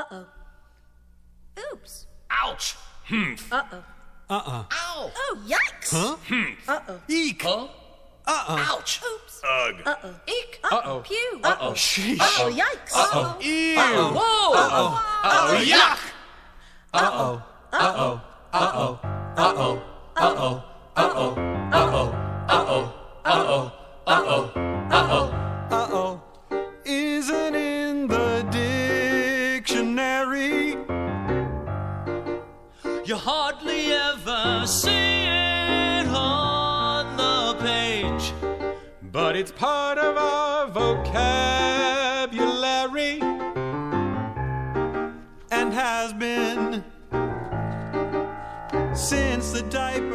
Uh-oh. Oops. Ouch. Uh-oh. Uh-uh. Ow. Oh, yikes. Huh? Uh-oh. Eek. Huh? Uh-uh. Ouch. Oops. Ugh. Uh-oh. Eek. Uh-oh. Pew. Uh-oh. Sheesh. Uh-oh, yikes. Uh-oh. Ew. Whoa. Uh-oh. Uh-oh. Yuck. Uh-oh. Uh-oh. Uh-oh. Uh-oh. Uh-oh. Uh-oh. Uh-oh. Uh-oh. Uh-oh. Uh-oh. Uh-oh. Uh-oh. Isn't in the dictionary. You hardly ever see it on the page, But it's part of our vocabulary and has been since the diaper